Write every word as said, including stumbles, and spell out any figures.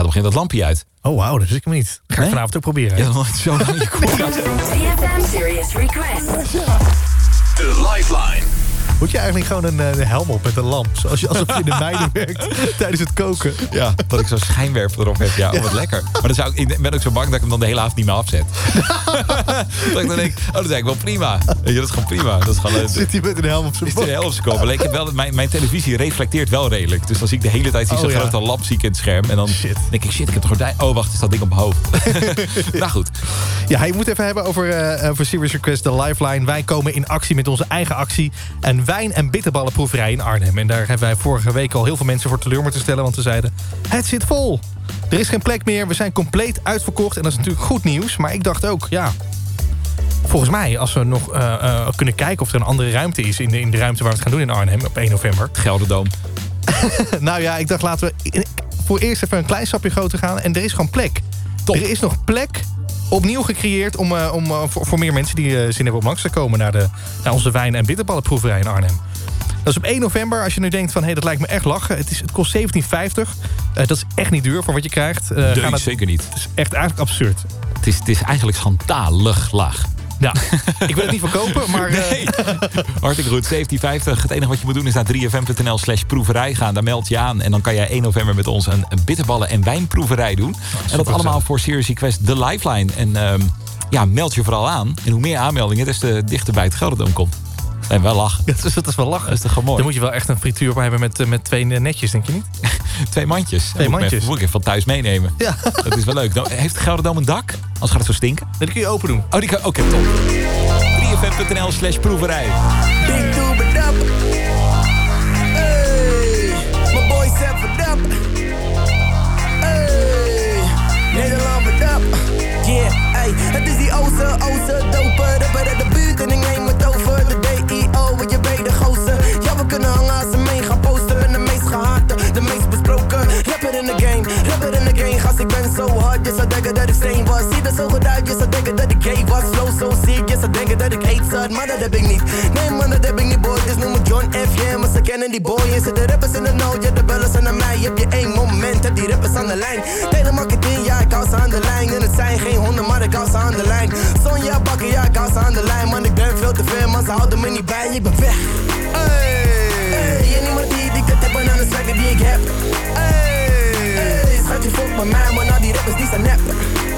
op een gegeven moment dat lampje uit. Oh, wauw, dat wist ik hem niet. Ga ik Nee? vanavond ook proberen. Ja, dan zo lang je kop. drie F M Serious Request. De Lifeline. Moet je eigenlijk gewoon een, een helm op met een lamp? Zoals je, alsof je in de mijnen werkt tijdens het koken. Ja, dat ik zo'n schijnwerper erop heb. Ja, oh, wat lekker. Maar dan zou ik, ik ben ook zo bang dat ik hem dan de hele avond niet meer afzet. Dat ik dan denk, oh, dat is eigenlijk wel prima. Weet je, dat is gewoon prima. Dat is gewoon, uh, Zit hij met een helm op zijn is de helft op zijn kop. Alleen ik heb wel, mijn, mijn televisie reflecteert wel redelijk. Dus dan zie ik de hele tijd die Oh, zo'n ja. grote lamp zie ik in het scherm. En dan Shit. denk ik, shit, ik heb de gordijn. Oh, wacht, is dat ding op mijn hoofd. Nou goed. Ja, je moet even hebben over, uh, over Serious Request, de Lifeline. Wij komen in actie met onze eigen actie. Een wijn- en bitterballenproeverij in Arnhem. En daar hebben wij vorige week al heel veel mensen voor teleur moeten stellen. Want ze zeiden, het zit vol. Er is geen plek meer, we zijn compleet uitverkocht. En dat is natuurlijk goed nieuws. Maar ik dacht ook, ja... Volgens mij, als we nog uh, uh, kunnen kijken of er een andere ruimte is... in de, in de ruimte waar we het gaan doen in Arnhem op één november. Gelderdoom. Nou ja, ik dacht laten we in- voor eerst even een klein stapje groter gaan. En er is gewoon plek. Top. Er is nog plek opnieuw gecreëerd om, uh, om, uh, voor, voor meer mensen die uh, zin hebben om langs te komen... naar, de, naar onze wijn- en bitterballenproeverij in Arnhem. Dat is op één november. Als je nu denkt van, hé, hey, dat lijkt me echt lachen. Het, is, het kost zeventien vijftig. Uh, dat is echt niet duur voor wat je krijgt. Uh, Nee, gaan het, zeker niet. Het is echt eigenlijk absurd. Het is, het is eigenlijk schandalig laag. Ja, ik wil het niet verkopen, maar... Uh, Nee. Hartstikke goed. zeventien vijftig. Het enige wat je moet doen is naar drie f m punt n l slash proeverij gaan. Daar meld je aan. En dan kan jij één november met ons een, een bitterballen- en wijnproeverij doen. En dat allemaal voor Serious Request, de Lifeline. En um, ja, meld je vooral aan. En hoe meer aanmeldingen, des te dichter bij het Gelderdoom komt. En wel lachen. ja, dat, is, dat is wel lachen. Dat is toch gewoon mooi. Dan moet je wel echt een frituur op hebben met, uh, met twee netjes, denk je niet? Twee mandjes. Twee Dat moet ik mandjes. even- moet ik even van thuis meenemen. Ja. Dat is wel leuk. Nou, heeft Gelderdoom een dak? Anders gaat het zo stinken. Dat kun je open doen. Oh, die kan... Oké, top. drie f m punt n l slash proeverij. Big dude, but up. Hey, my boy set for up. Hey, Nederland, but up. Yeah, hey, het is die oze, oze, doper. Rapper uit de buurt en ik neem het over. De D I O, wat je weet, de gozer. Ja, we kunnen hangen als ze mee gaan posten. Ben de meest gehate, de meest besproken. Rapper in the game, rapper in the game. Gast, ik ben zo hard, je zou denken dat ik steen was. Zie er zo goed uit, je zou denken dat ik gay was. Flow zo ziek, je zou denken dat ik hate zat. Maar dat heb ik niet, nee man, dat heb ik niet boy. Dus noem me John F, yeah, maar ze kennen die boy. En zitten rappers in de nood, ja, de bellen zijn naar mij. Heb je één moment, heb die rappers aan de lijn. Telemarketing, ja, ik hou ze aan de lijn. En het zijn geen honden, maar ik hou ze aan de lijn. Sonja bakken, ja, ik hou ze aan de lijn. Man, ik ben veel te ver, maar ze houden me niet bij. Ik ben weg. Hey, hey, en niemand die die ik heb aan de swagger die ik heb. Hey, hey, schat je volgt met mij, maar nou die rappers die zijn nep.